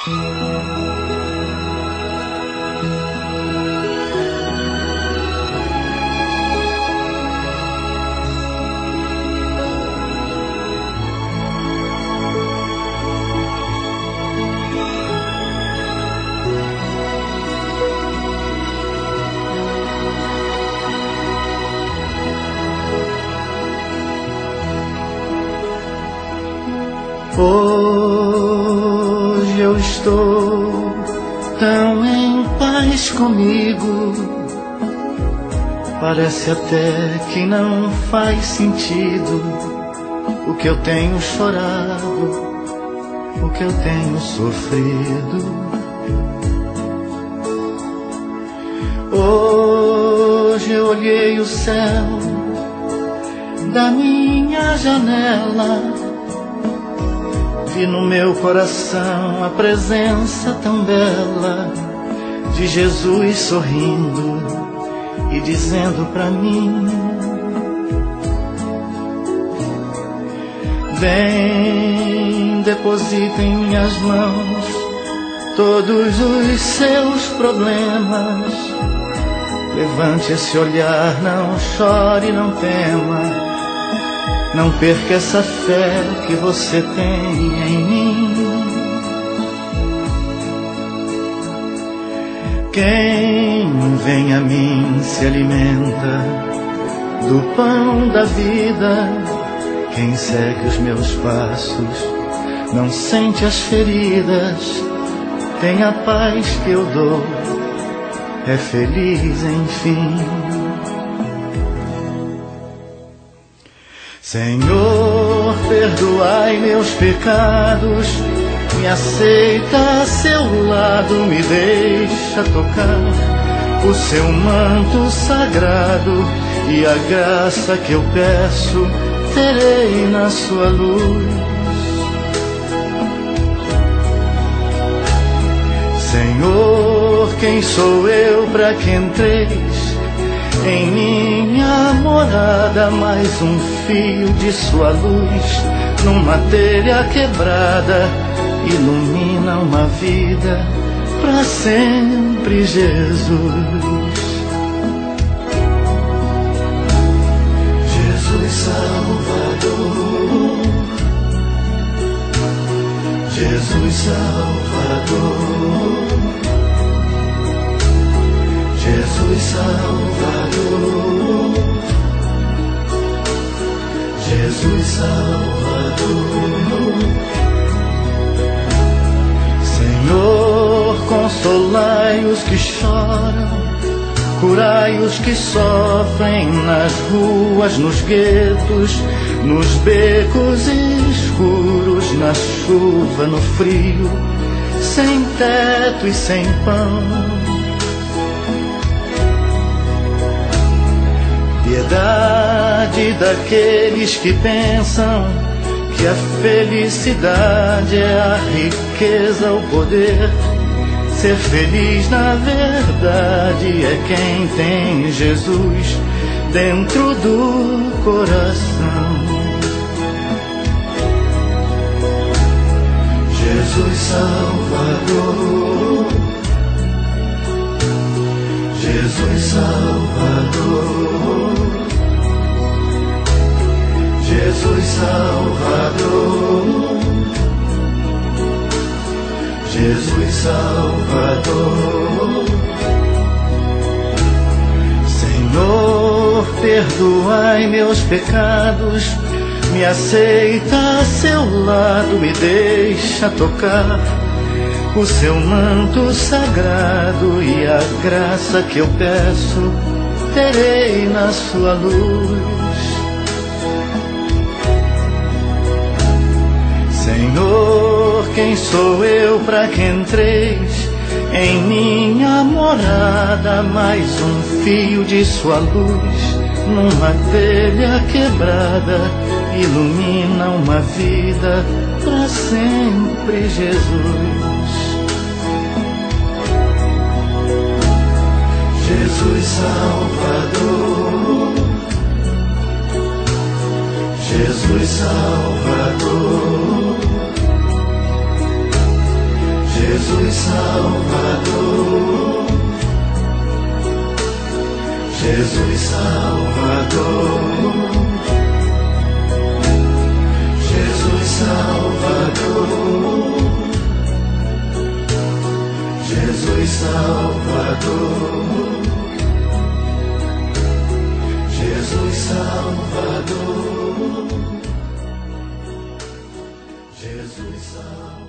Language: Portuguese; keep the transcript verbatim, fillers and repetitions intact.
Hoje eu estou tão em paz comigo, parece até que não faz sentido o que eu tenho chorado, o que eu tenho sofrido. Hoje eu olhei o céu da minha janela, vi no meu coração a presença tão bela de Jesus sorrindo e dizendo pra mim: vem, deposita em minhas mãos todos os seus problemas. Levante esse olhar, não chore, não tema. Não perca essa fé que você tem em mim. Quem vem a mim se alimenta do pão da vida. Quem segue os meus passos não sente as feridas. Tem a paz que eu dou, é feliz enfim. Senhor, perdoai meus pecados, me aceita a seu lado, me deixa tocar o seu manto sagrado, e a graça que eu peço terei na sua luz. Senhor, quem sou eu para que entreis em minha morada? Mais um fio de sua luz numa telha quebrada ilumina uma vida para sempre, Jesus. Jesus Salvador, Jesus Salvador, Jesus Salvador, Jesus Salvador. Senhor, consolai os que choram, curai os que sofrem nas ruas, nos guetos, nos becos escuros, na chuva, no frio, sem teto e sem pão. Piedade daqueles que pensam que a felicidade é a riqueza, o poder. Ser feliz na verdade é quem tem Jesus dentro do coração. Jesus Salvador, Jesus Salvador, Jesus Salvador, Jesus Salvador. Senhor, perdoai meus pecados, me aceita a seu lado, me deixa tocar o seu manto sagrado, e a graça que eu peço terei na sua luz. Senhor, quem sou eu para que entreis em minha morada? Mais um fio de sua luz numa telha quebrada ilumina uma vida para sempre, Jesus. Jesus Salvador, Jesus Salvador, Jesus Jesus Salvador, Jesus Salvador, Jesus Salvador, Jesus Salvador, Jesus Salvador.